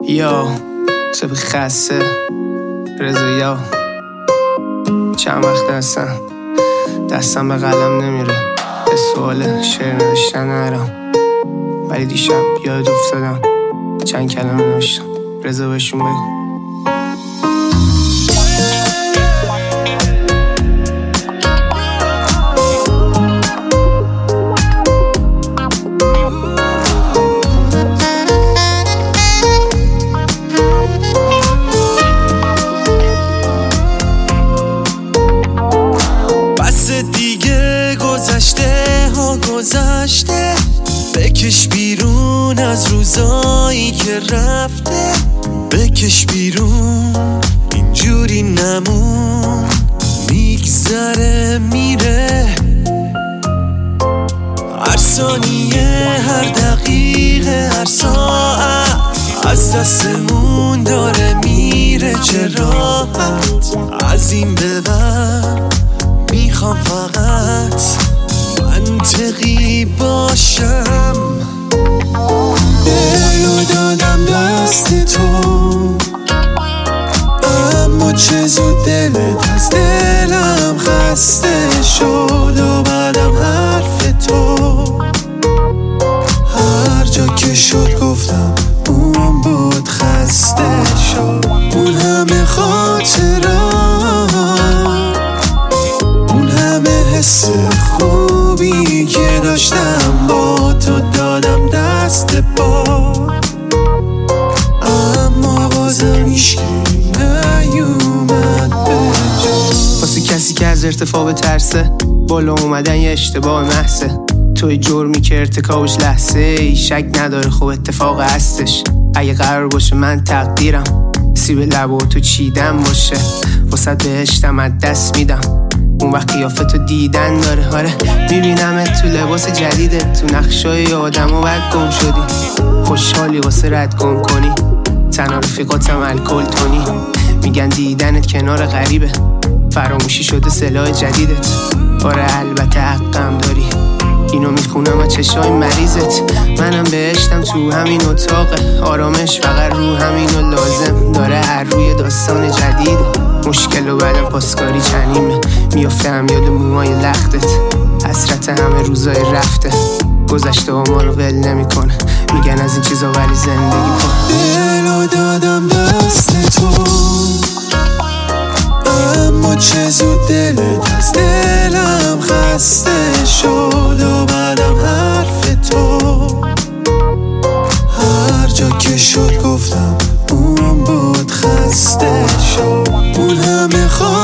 یا صبح خسته رضا یا چند وقت دستم به قلم نمیره، به سوال شعر نوشتن نرم، ولی دیشب یاد افتادم چند کلمه نوشتم. رضا بهشون بگو. دیگه گذشته بکش بیرون از روزایی که رفته، بکش بیرون اینجوری نمون، میگذره میره هر ثانیه، هر دقیقه، هر ساعت از دستمون داره میره. چه راحت از این به بعد میخوام فقط منطقی باشم. دلو دادم دست تو، اما چه زود دلت از دلم خسته شد و بعدم حرف تو هر جا که شد گفتم اون بود خسته شد. اون همه خاطرات، اون همه حس خوبی که داشتم با تو دادم دست باد، اما بازم هیچکی نیومد به جا. واسه کسی که از ارتفاع به ترسه، بالا اومدن یه اشتباه محضه. توی جرمی که ارتکابش لحظه ای شک نداره، خب اتفاق هستش. اگه قرار باشه من تقدیرم سیب لبو تو چیدن باشه، واسه بهشتم از دست میدم. اون وقت قیافتو دیدن داره، آره میبینمت تو لباس جدیده، تو نقشای آدم و بعد گم شدی. خوشحالی واسه رد گم کنی، تنها رفیقاتم الکل تونی. میگن دیدنت کنار غریبه، فراموشی شده سلاح جدیدت. آره البته حقم داری، اینو میخونم از چشای مریضت. منم بهشتم تو همین اتاقه، آرامش فقط رو همینو لازم داره. هر روی داستان جدیده، مشکل و بعدم پاسکاری چنیمه. میافتم یاد موهای لختت، حسرت همه روزای رفته. گذشته و ما رو ول نمی کنه، میگن از این چیزا ولی زندگی کن. دلو دادم دست تو، اما چه زود دلت از دلم خسته شد و بعدم حرف تو هر جا که شد گفتم اون بود خسته شد. اون همه